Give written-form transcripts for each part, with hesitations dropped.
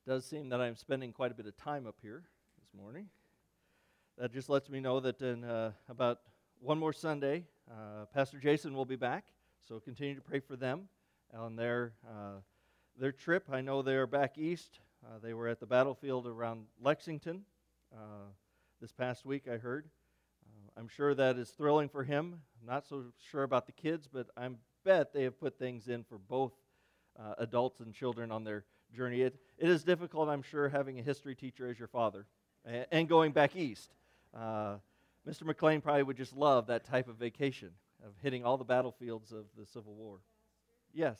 does seem that I'm spending quite a bit of time up here this morning. That just lets me know that in about one more Sunday, Pastor Jason will be back. So continue to pray for them on their trip. I know they are back east. They were at the battlefield around Lexington this past week, I heard. I'm sure that is thrilling for him. I'm not so sure about the kids, but I bet they have put things in for both adults and children on their journey. It is difficult, I'm sure, having a history teacher as your father and going back east. Mr. McLean probably would just love that type of vacation of hitting all the battlefields of the Civil War. Yes.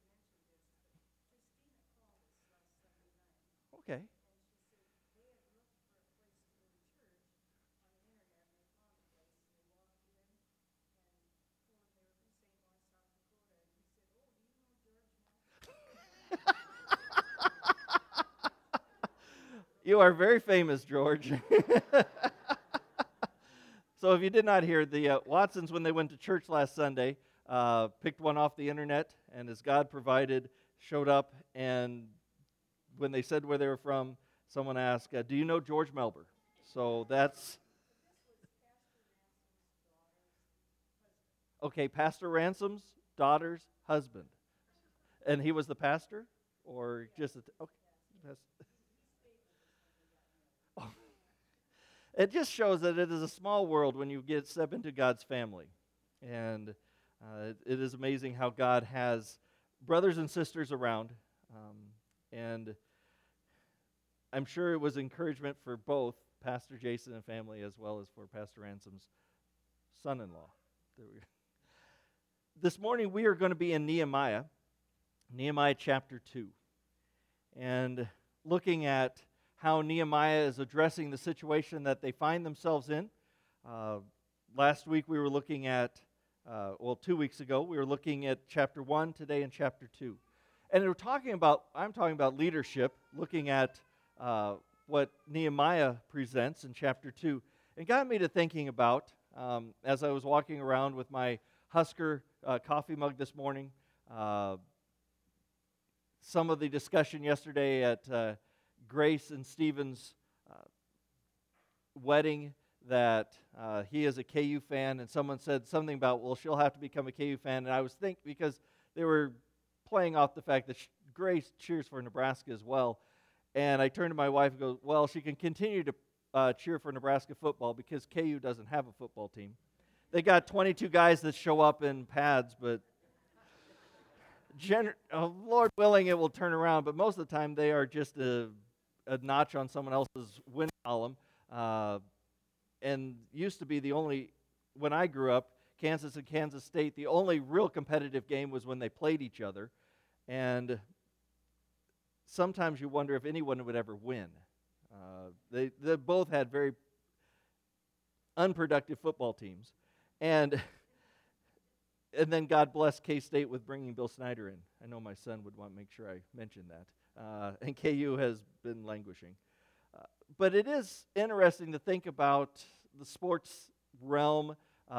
Okay. You are very famous, George. So if you did not hear, the Watsons, when they went to church last Sunday, picked one off the internet, and as God provided, showed up, and when they said where they were from, someone asked, do you know George Melber? So that's... Okay, Pastor Ransom's daughter's husband. And he was the pastor? Or just... Okay. It just shows that it is a small world when you step into God's family. And it is amazing how God has brothers and sisters around. And I'm sure it was encouragement for both Pastor Jason and family as well as for Pastor Ransom's son-in-law. This morning we are going to be in Nehemiah chapter 2. And looking at how Nehemiah is addressing the situation that they find themselves in. Last week we were looking at, 2 weeks ago, we were looking at chapter 1, today in chapter 2. And I'm talking about leadership, looking at what Nehemiah presents in chapter 2. And got me to thinking about, as I was walking around with my Husker coffee mug this morning, some of the discussion yesterday at Grace and Stephen's wedding, that he is a KU fan, and someone said something about, well, she'll have to become a KU fan, and I was thinking, because they were playing off the fact that Grace cheers for Nebraska as well, and I turned to my wife and go, well, she can continue to cheer for Nebraska football because KU doesn't have a football team. They got 22 guys that show up in pads, but Lord willing, it will turn around, but most of the time they are just a notch on someone else's win column, and used to be the only, when I grew up, Kansas and Kansas State, the only real competitive game was when they played each other, and sometimes you wonder if anyone would ever win. They both had very unproductive football teams, and then God bless K-State with bringing Bill Snyder in. I know my son would want to make sure I mention that. And KU has been languishing. But it is interesting to think about the sports realm.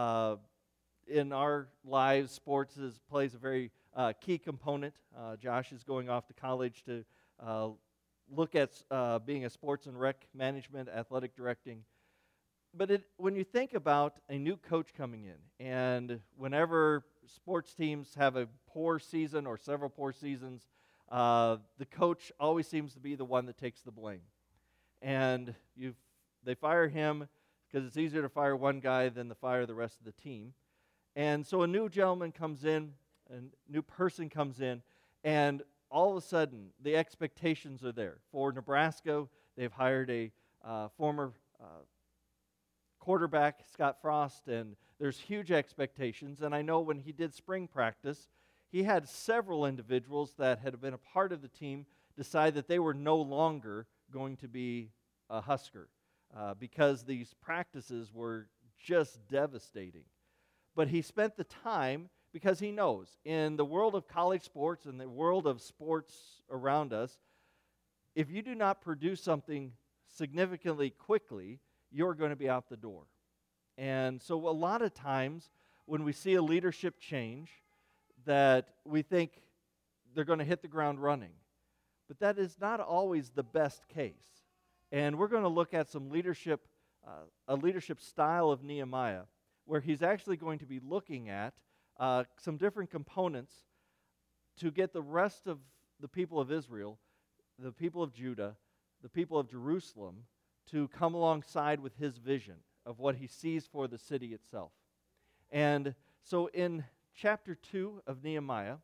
In our lives, sports plays a very key component. Josh is going off to college to look at being a sports and rec management, athletic directing. But when you think about a new coach coming in, and whenever sports teams have a poor season or several poor seasons, the coach always seems to be the one that takes the blame. And they fire him because it's easier to fire one guy than to fire the rest of the team. And so a new gentleman comes in, a new person comes in, and all of a sudden the expectations are there. For Nebraska, they've hired a former quarterback, Scott Frost, and there's huge expectations. And I know when he did spring practice, he had several individuals that had been a part of the team decide that they were no longer going to be a Husker because these practices were just devastating. But he spent the time because he knows in the world of college sports and the world of sports around us, if you do not produce something significantly quickly, you're going to be out the door. And so a lot of times when we see a leadership change, that we think they're going to hit the ground running. But that is not always the best case. And we're going to look at some leadership, a leadership style of Nehemiah, where he's actually going to be looking at some different components to get the rest of the people of Israel, the people of Judah, the people of Jerusalem, to come alongside with his vision of what he sees for the city itself. And so in chapter 2 of Nehemiah,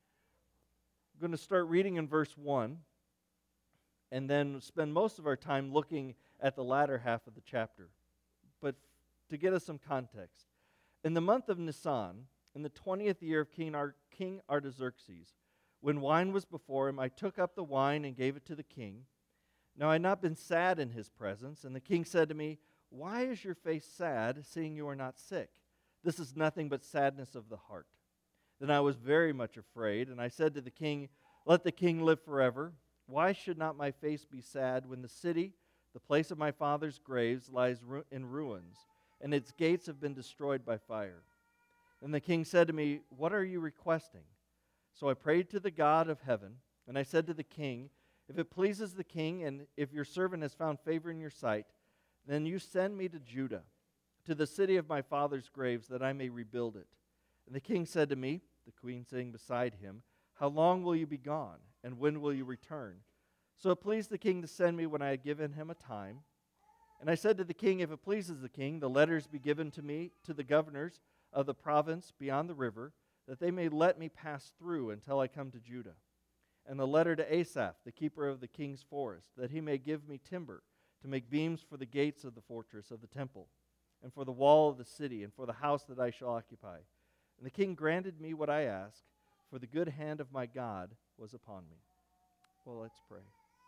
I'm going to start reading in verse 1, and then spend most of our time looking at the latter half of the chapter. But to get us some context, in the month of Nisan, in the 20th year of King Artaxerxes, when wine was before him, I took up the wine and gave it to the king. Now I had not been sad in his presence, and the king said to me, "Why is your face sad, seeing you are not sick? This is nothing but sadness of the heart." Then I was very much afraid, and I said to the king, "Let the king live forever. Why should not my face be sad when the city, the place of my father's graves, lies in ruins, and its gates have been destroyed by fire?" Then the king said to me, "What are you requesting?" So I prayed to the God of heaven, and I said to the king, "If it pleases the king, and if your servant has found favor in your sight, then you send me to Judah, to the city of my father's graves, that I may rebuild it." And the king said to me, the queen sitting beside him, "How long will you be gone, and when will you return?" So it pleased the king to send me when I had given him a time. And I said to the king, "If it pleases the king, the letters be given to me, to the governors of the province beyond the river, that they may let me pass through until I come to Judah. And the letter to Asaph, the keeper of the king's forest, that he may give me timber to make beams for the gates of the fortress of the temple, and for the wall of the city, and for the house that I shall occupy." And the king granted me what I asked, for the good hand of my God was upon me. Well, let's pray.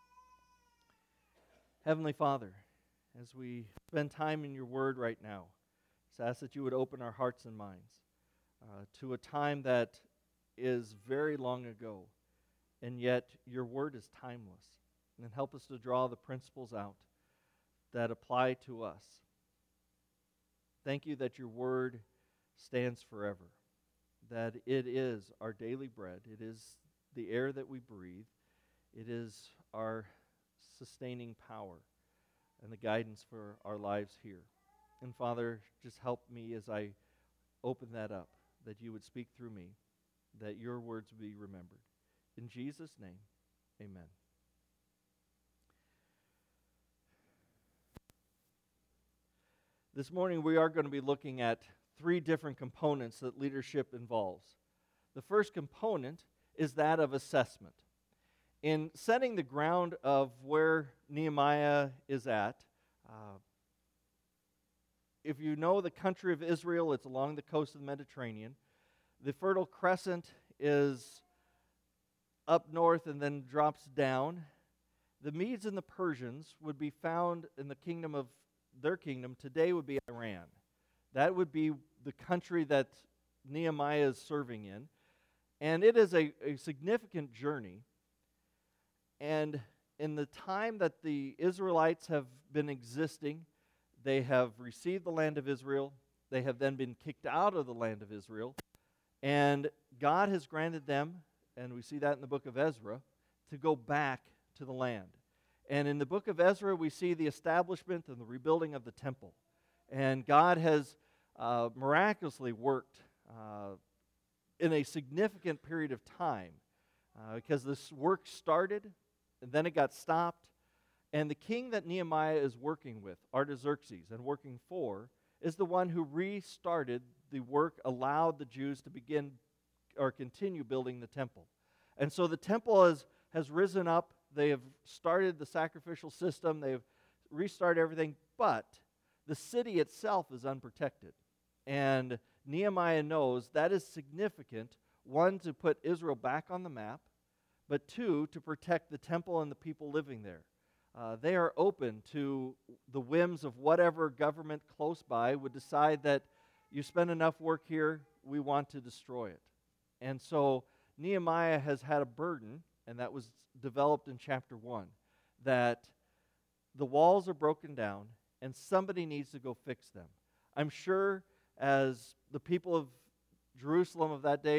Heavenly Father, as we spend time in your word right now, just ask that you would open our hearts and minds to a time that is very long ago, and yet your word is timeless. And help us to draw the principles out that apply to us. Thank you that your word stands forever, that it is our daily bread, it is the air that we breathe, it is our sustaining power and the guidance for our lives here. And Father, just help me as I open that up, that you would speak through me, that your words would be remembered. In Jesus' name, amen. This morning we are going to be looking at 3 different components that leadership involves. The first component is that of assessment. In setting the ground of where Nehemiah is at, if you know the country of Israel, it's along the coast of the Mediterranean. The Fertile Crescent is up north and then drops down. The Medes and the Persians would be found in the kingdom of their kingdom today would be Iran. That would be the country that Nehemiah is serving in. And it is a significant journey. And in the time that the Israelites have been existing, they have received the land of Israel. They have then been kicked out of the land of Israel. And God has granted them, and we see that in the book of Ezra, to go back to the land. And in the book of Ezra, we see the establishment and the rebuilding of the temple. And God has miraculously worked in a significant period of time because this work started, and then it got stopped. And the king that Nehemiah is working with, Artaxerxes, and working for, is the one who restarted the work, allowed the Jews to begin or continue building the temple. And so the temple has risen up. They have started the sacrificial system. They have restarted everything. But the city itself is unprotected. And Nehemiah knows that is significant, 1, to put Israel back on the map, but 2, to protect the temple and the people living there. They are open to the whims of whatever government close by would decide that you spend enough work here, we want to destroy it. And so Nehemiah has had a burden, and that was developed in chapter 1, that the walls are broken down and somebody needs to go fix them. I'm sure as the people of Jerusalem of that day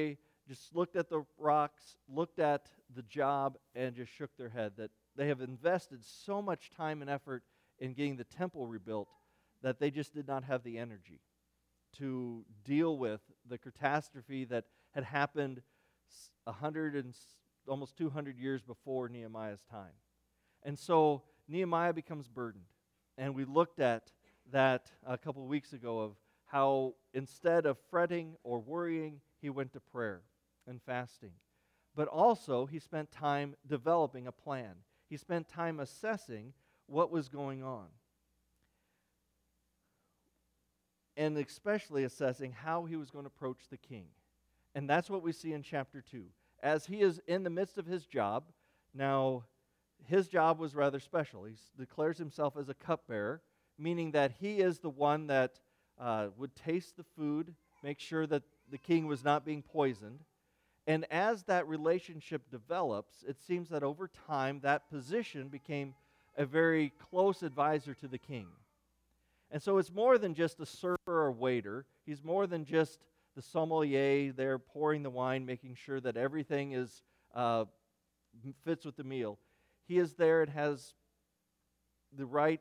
just looked at the rocks, looked at the job, and just shook their head that they have invested so much time and effort in getting the temple rebuilt that they just did not have the energy to deal with the catastrophe that had happened 100 and almost 200 years before Nehemiah's time. And so Nehemiah becomes burdened. And we looked at that a couple of weeks ago of how instead of fretting or worrying, he went to prayer and fasting. But also, he spent time developing a plan. He spent time assessing what was going on. And especially assessing how he was going to approach the king. And that's what we see in chapter 2. As he is in the midst of his job, now his job was rather special. He declares himself as a cupbearer, meaning that he is the one that would taste the food, make sure that the king was not being poisoned. And as that relationship develops, it seems that over time that position became a very close advisor to the king. And so it's more than just a server or waiter. He's more than just the sommelier there pouring the wine, making sure that everything is fits with the meal. He is there and has the right,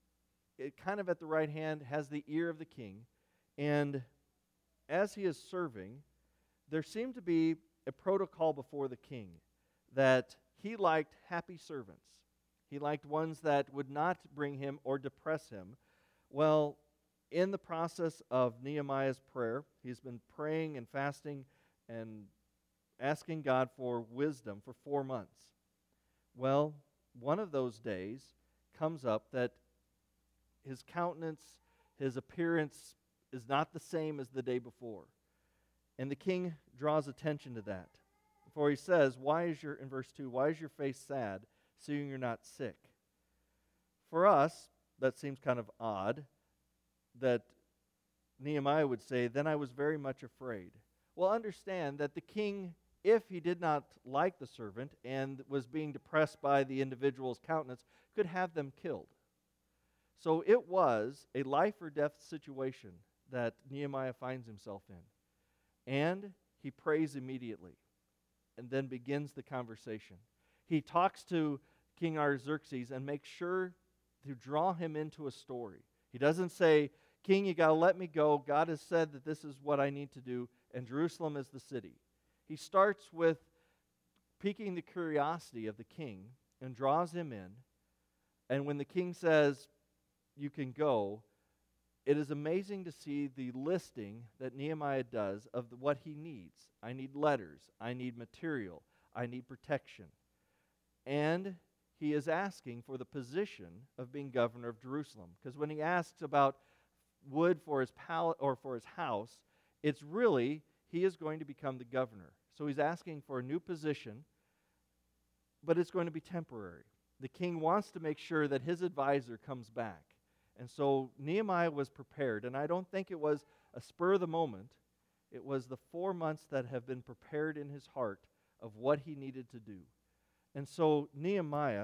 kind of at the right hand, has the ear of the king. And as he is serving, there seemed to be a protocol before the king that he liked happy servants. He liked ones that would not bring him or depress him. Well, in the process of Nehemiah's prayer, he's been praying and fasting and asking God for wisdom for 4 months. Well, one of those days comes up that his countenance, his appearance is not the same as the day before. And the king draws attention to that. For he says, in verse 2, why is your face sad, seeing you're not sick? For us, that seems kind of odd that Nehemiah would say, then I was very much afraid. Well, understand that the king, if he did not like the servant and was being depressed by the individual's countenance, could have them killed. So it was a life or death situation that Nehemiah finds himself in. And he prays immediately and then begins the conversation. He talks to King Artaxerxes and makes sure to draw him into a story. He doesn't say, King, you got to let me go. God has said that this is what I need to do, and Jerusalem is the city. He starts with piquing the curiosity of the king and draws him in. And when the king says, you can go, it is amazing to see the listing that Nehemiah does of what he needs. I need letters. I need material. I need protection. And he is asking for the position of being governor of Jerusalem. Because when he asks about wood for his palace or for his house, it's really he is going to become the governor. So he's asking for a new position, but it's going to be temporary. The king wants to make sure that his advisor comes back. And so Nehemiah was prepared, and I don't think it was a spur of the moment. It was the 4 months that have been prepared in his heart of what he needed to do. And so Nehemiah,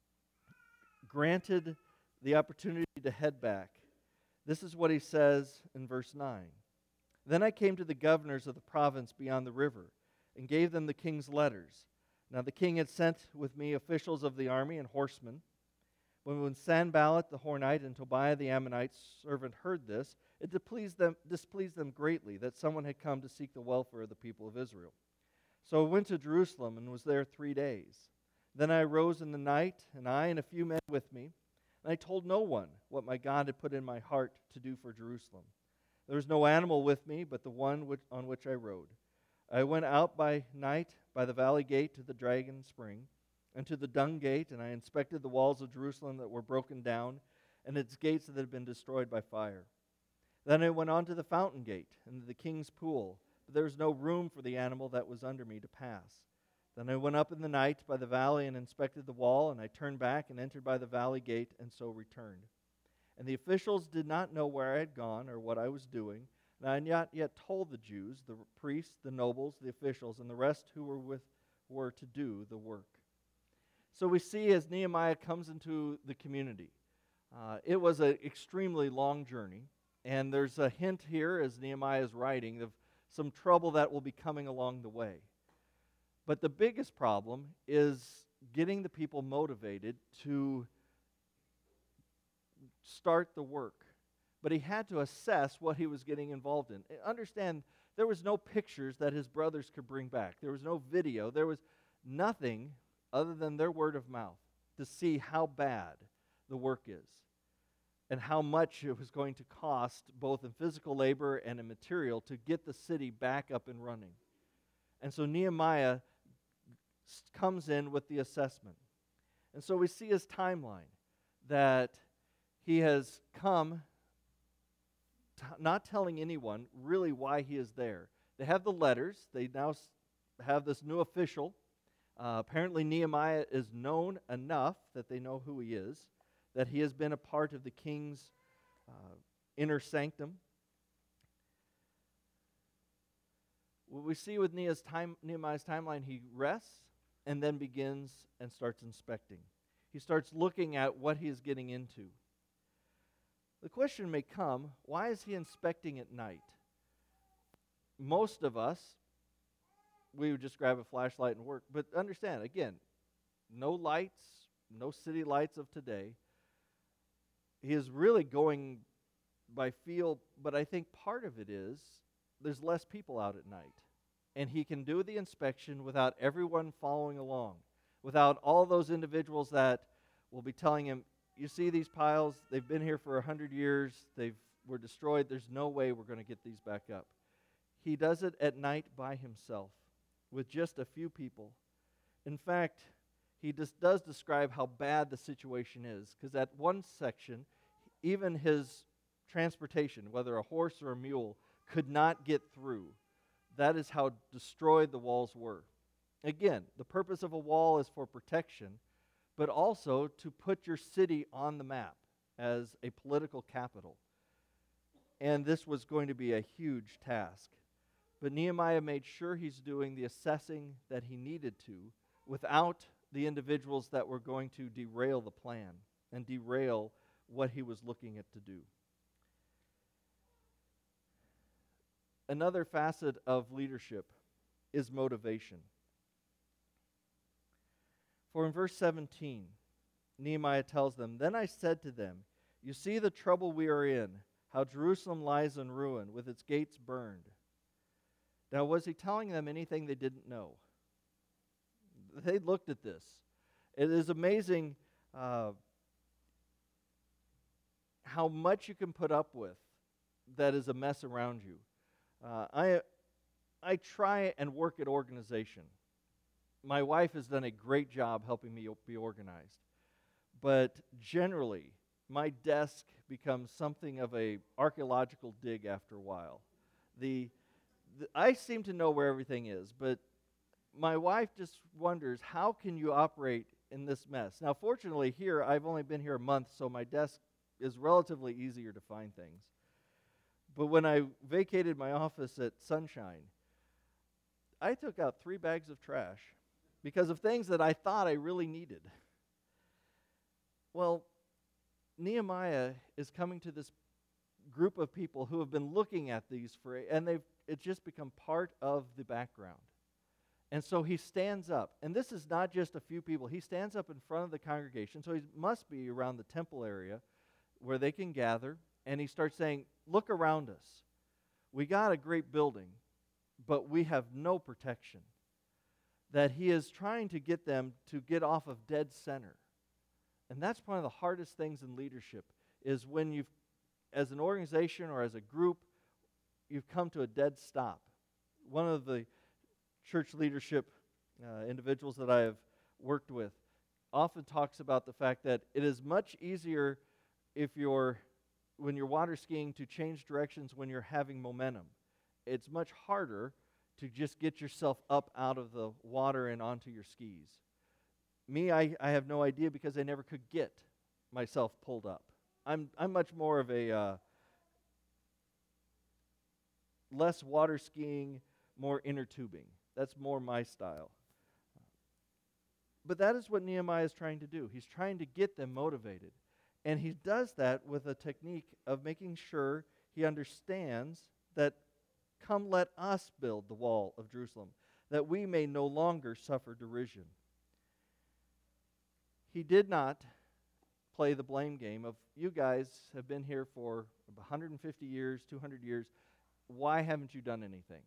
granted the opportunity to head back, this is what he says in verse 9. Then I came to the governors of the province beyond the river and gave them the king's letters. Now the king had sent with me officials of the army and horsemen. When Sanballat the Horonite and Tobiah the Ammonite servant heard this, it displeased them greatly that someone had come to seek the welfare of the people of Israel. So I went to Jerusalem and was there 3 days. Then I arose in the night, and I and a few men with me, and I told no one what my God had put in my heart to do for Jerusalem. There was no animal with me but the one on which I rode. I went out by night by the valley gate to the Dragon Spring, and to the Dung Gate, and I inspected the walls of Jerusalem that were broken down, and its gates that had been destroyed by fire. Then I went on to the Fountain Gate, and to the King's Pool, but there was no room for the animal that was under me to pass. Then I went up in the night by the valley and inspected the wall, and I turned back and entered by the valley gate, and so returned. And the officials did not know where I had gone or what I was doing, and I had not yet told the Jews, the priests, the nobles, the officials, and the rest who were to do the work. So we see as Nehemiah comes into the community, it was an extremely long journey, and there's a hint here as Nehemiah is writing of some trouble that will be coming along the way. But the biggest problem is getting the people motivated to start the work. But he had to assess what he was getting involved in. Understand, there was no pictures that his brothers could bring back. There was no video. There was nothing other than their word of mouth to see how bad the work is and how much it was going to cost, both in physical labor and in material, to get the city back up and running. And so Nehemiah comes in with the assessment. And so we see his timeline, that he has come not telling anyone really why he is there. They have the letters. They now have this new official. Apparently Nehemiah is known enough that they know who he is, that he has been a part of the king's inner sanctum. What we see with Nehemiah's timeline, he rests and then begins and starts inspecting. He starts looking at what he is getting into. The question may come, why is he inspecting at night? Most of us, we would just grab a flashlight and work. But understand, again, no lights, no city lights of today. He is really going by feel, but I think part of it is there's less people out at night. And he can do the inspection without everyone following along, without all those individuals that will be telling him, you see these piles, they've been here for 100 years, were destroyed, there's no way we're going to get these back up. He does it at night by himself, with just a few people. In fact, he does describe how bad the situation is, because at one section, even his transportation, whether a horse or a mule, could not get through. That is how destroyed the walls were. Again, the purpose of a wall is for protection, but also to put your city on the map as a political capital. And this was going to be a huge task. But Nehemiah made sure he's doing the assessing that he needed to without the individuals that were going to derail the plan and derail what he was looking at to do. Another facet of leadership is motivation. For in verse 17, Nehemiah tells them, "Then I said to them, you see the trouble we are in, how Jerusalem lies in ruin, with its gates burned." Now, was he telling them anything they didn't know? They looked at this. It is amazing how much you can put up with that is a mess around you. I try and work at organization. My wife has done a great job helping me be organized. But generally, my desk becomes something of a archaeological dig after a while. I seem to know where everything is, but my wife just wonders, how can you operate in this mess? Now, fortunately, here, I've only been here a month, so my desk is relatively easier to find things. But when I vacated my office at Sunshine, I took out 3 bags of trash because of things that I thought I really needed. Well, Nehemiah is coming to this group of people who have been looking at these and it's just become part of the background. And so he stands up, and this is not just a few people. He stands up in front of the congregation, so he must be around the temple area where they can gather, and he starts saying, look around us. We got a great building, but we have no protection. That he is trying to get them to get off of dead center. And that's one of the hardest things in leadership, is when you've, as an organization or as a group, you've come to a dead stop. One of the church leadership individuals that I have worked with often talks about the fact that it is much easier when you're water skiing to change directions when you're having momentum. It's much harder to just get yourself up out of the water and onto your skis. Me, I have no idea because I never could get myself pulled up. I'm much more of a less water skiing, more inner tubing. That's more my style. But that is what Nehemiah is trying to do. He's trying to get them motivated. And he does that with a technique of making sure he understands that "Come, let us build the wall of Jerusalem, that we may no longer suffer derision." He did not play the blame game of, "You guys have been here for 150 years, 200 years. Why haven't you done anything?"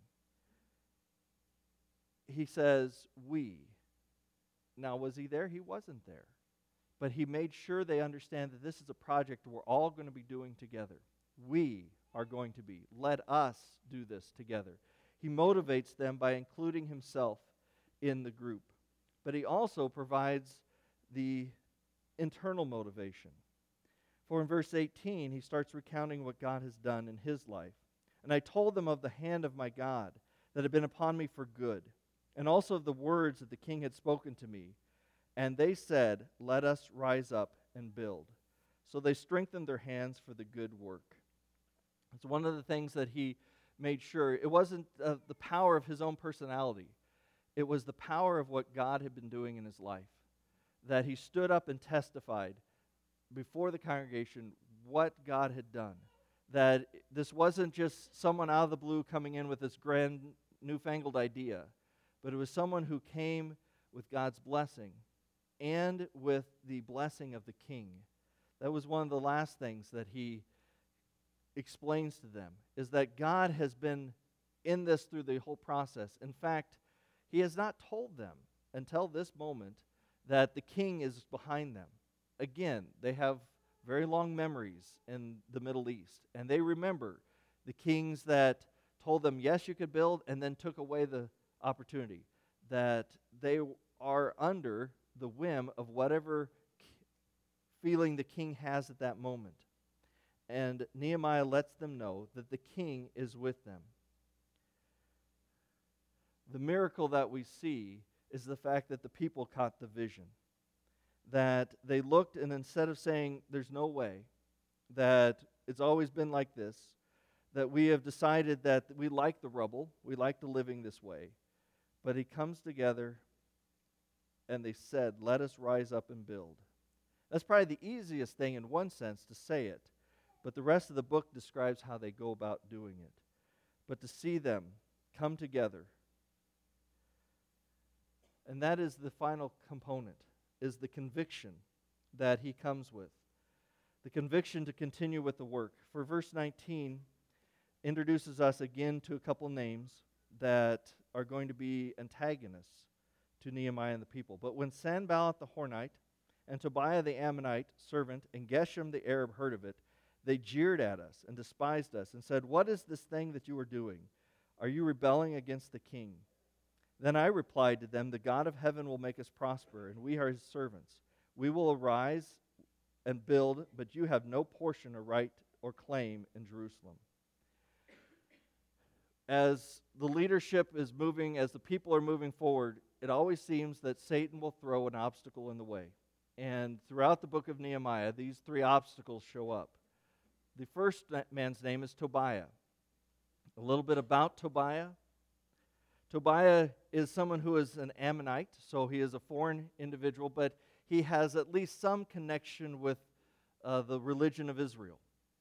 He says, "We." Now, was he there? He wasn't there. But he made sure they understand that this is a project we're all going to be doing together. We are going to be. Let us do this together. He motivates them by including himself in the group. But he also provides the internal motivation. For in verse 18, he starts recounting what God has done in his life. "And I told them of the hand of my God that had been upon me for good, and also of the words that the king had spoken to me. And they said, 'Let us rise up and build.' So they strengthened their hands for the good work." It's one of the things that he made sure. It wasn't the power of his own personality. It was the power of what God had been doing in his life. That he stood up and testified before the congregation what God had done. That this wasn't just someone out of the blue coming in with this grand newfangled idea, but it was someone who came with God's blessing and with the blessing of the king. That was one of the last things that he explains to them, is that God has been in this through the whole process. In fact, he has not told them until this moment that the king is behind them. Again, they have very long memories in the Middle East, and they remember the kings that told them, yes, you could build, and then took away the opportunity, that they are under the whim of whatever feeling the king has at that moment. And Nehemiah lets them know that the king is with them. The miracle that we see is the fact that the people caught the vision. That they looked, and instead of saying, "There's no way," that it's always been like this, that we have decided that we like the rubble, we like the living this way. But he comes together, and they said, "Let us rise up and build." That's probably the easiest thing in one sense to say it, but the rest of the book describes how they go about doing it. But to see them come together, and that is the final component, is the conviction that he comes with. The conviction to continue with the work. For verse 19 introduces us again to a couple names that are going to be antagonists to Nehemiah and the people. "But when Sanballat the Hornite and Tobiah the Ammonite servant and Geshem the Arab heard of it, they jeered at us and despised us and said, 'What is this thing that you are doing? Are you rebelling against the king?' Then I replied to them, 'The God of heaven will make us prosper, and we are his servants. We will arise and build, but you have no portion or right or claim in Jerusalem.'" As the leadership is moving, as the people are moving forward, it always seems that Satan will throw an obstacle in the way. And throughout the book of Nehemiah, these three obstacles show up. The first man's name is Tobiah. A little bit about Tobiah. Tobiah is someone who is an Ammonite, so he is a foreign individual, but he has at least some connection with the religion of Israel.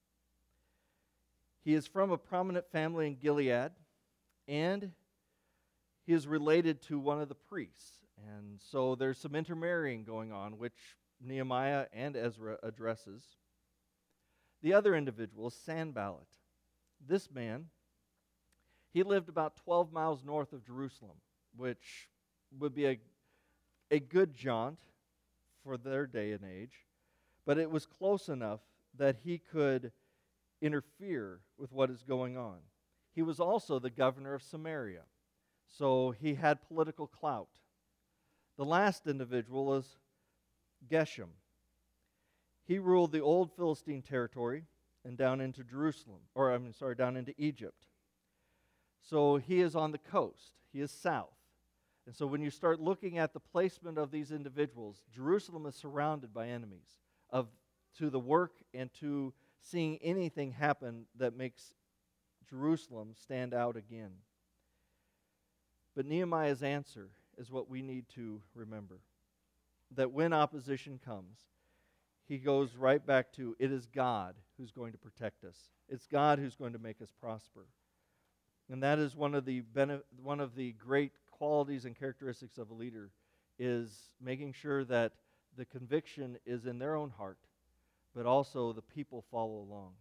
He is from a prominent family in Gilead, and he is related to one of the priests. And so there's some intermarrying going on, which Nehemiah and Ezra addresses. The other individual is Sanballat. This man, he lived about 12 miles north of Jerusalem, which would be a good jaunt for their day and age, but it was close enough that he could interfere with what is going on. He was also the governor of Samaria, so he had political clout. The last individual is Geshem. He ruled the old Philistine territory and down into down into Egypt. So he is on the coast. He is south. And so when you start looking at the placement of these individuals, Jerusalem is surrounded by enemies to the work and to seeing anything happen that makes Jerusalem stand out again. But Nehemiah's answer is what we need to remember. That when opposition comes, he goes right back to, it is God who's going to protect us. It's God who's going to make us prosper. And that is one of the great qualities and characteristics of a leader, is making sure that the conviction is in their own heart, but also the people follow along.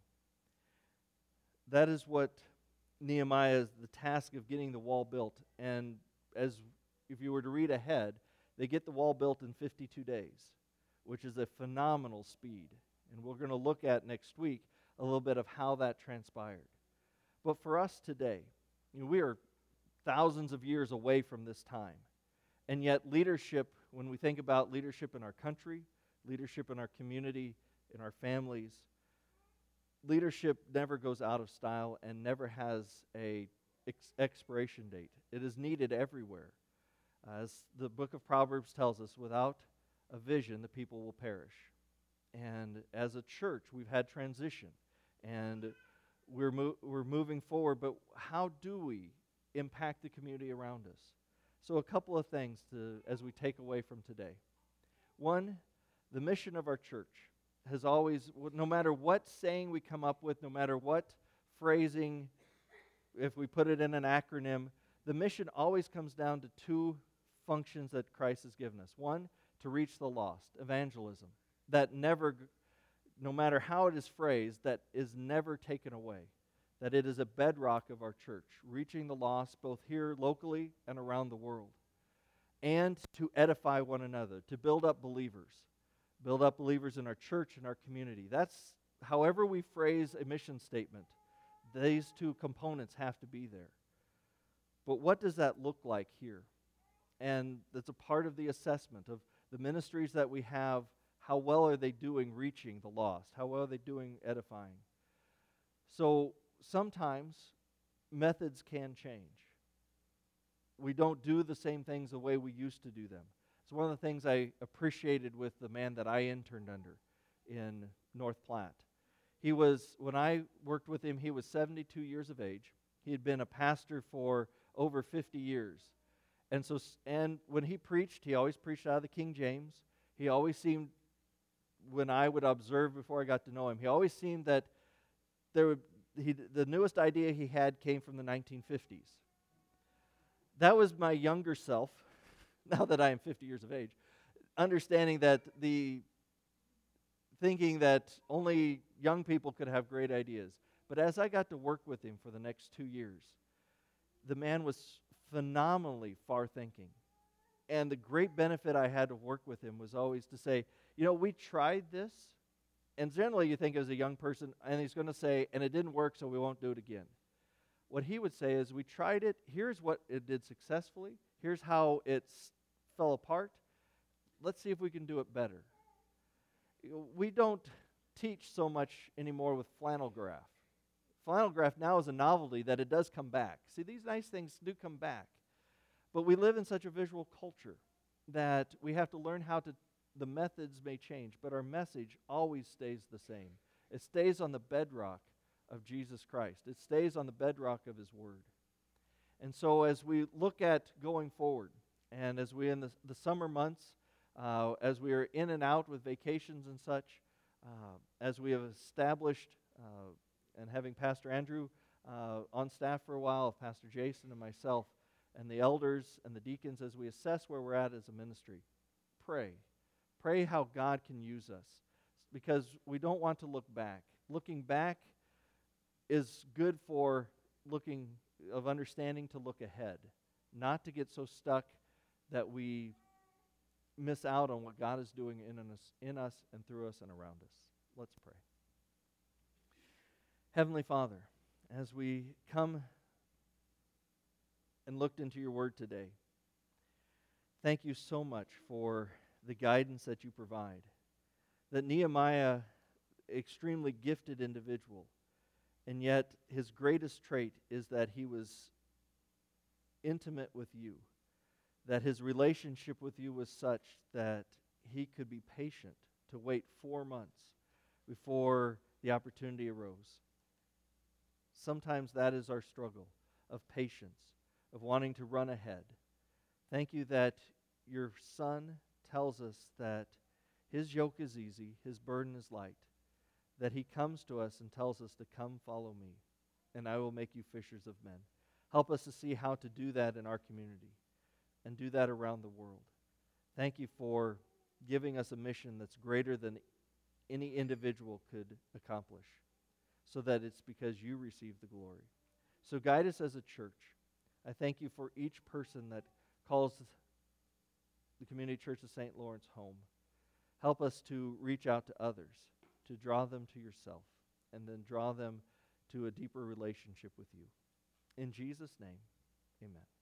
That is what Nehemiah is, the task of getting the wall built. And as if you were to read ahead, they get the wall built in 52 days, which is a phenomenal speed. And we're going to look at next week a little bit of how that transpired. But for us today, we are thousands of years away from this time. And yet leadership, when we think about leadership in our country, leadership in our community, in our families, leadership never goes out of style and never has a expiration date. It is needed everywhere. As the book of Proverbs tells us, without a vision, the people will perish. And as a church, we've had transition, and we're moving forward, but how do we impact the community around us? So a couple of things as we take away from today. One, the mission of our church has always, no matter what saying we come up with, no matter what phrasing, if we put it in an acronym, the mission always comes down to two functions that Christ has given us. One, to reach the lost, evangelism, that never, no matter how it is phrased, that is never taken away, that it is a bedrock of our church, reaching the lost both here locally and around the world, and to edify one another, to build up believers in our church and our community. That's however we phrase a mission statement, these two components have to be there. But what does that look like here? And that's a part of the assessment of the ministries that we have. How well are they doing reaching the lost? How well are they doing edifying? So sometimes methods can change. We don't do the same things the way we used to do them. It's one of the things I appreciated with the man that I interned under in North Platte. When I worked with him, he was 72 years of age. He had been a pastor for over 50 years. And when he preached, he always preached out of the King James. He always seemed, when I would observe before I got to know him, he always seemed that the newest idea he had came from the 1950s. That was my younger self, now that I am 50 years of age, understanding that thinking that only young people could have great ideas. But as I got to work with him for the next 2 years, the man was phenomenally far-thinking. And the great benefit I had to work with him was always to say, we tried this, and generally you think as a young person, and he's going to say, and it didn't work, so we won't do it again. What he would say is, we tried it, here's what it did successfully, here's how it fell apart, let's see if we can do it better. We don't teach so much anymore with flannel graph. Flannel graph now is a novelty that it does come back. See, these nice things do come back. But we live in such a visual culture that we have to learn the methods may change, but our message always stays the same. It stays on the bedrock of Jesus Christ. It stays on the bedrock of His Word. And so as we look at going forward, and as we in the summer months, as we are in and out with vacations and such, as we have established and having Pastor Andrew on staff for a while, Pastor Jason and myself, and the elders and the deacons, as we assess where we're at as a ministry, pray. Pray how God can use us, because we don't want to look back. Looking back is good for understanding to look ahead, not to get so stuck that we miss out on what God is doing in us and through us and around us. Let's pray. Heavenly Father, as we come and looked into your word today, thank you so much for the guidance that you provide. That Nehemiah, extremely gifted individual, and yet his greatest trait is that he was intimate with you, that his relationship with you was such that he could be patient to wait 4 months before the opportunity arose. Sometimes that is our struggle of patience, of wanting to run ahead. Thank you that your Son tells us that his yoke is easy, his burden is light, that he comes to us and tells us to come follow me, and I will make you fishers of men. Help us to see how to do that in our community and do that around the world. Thank you for giving us a mission that's greater than any individual could accomplish, so that it's because you receive the glory. So guide us as a church. I thank you for each person that calls the Community Church of St. Lawrence home. Help us to reach out to others, to draw them to yourself, and then draw them to a deeper relationship with you. In Jesus' name, amen.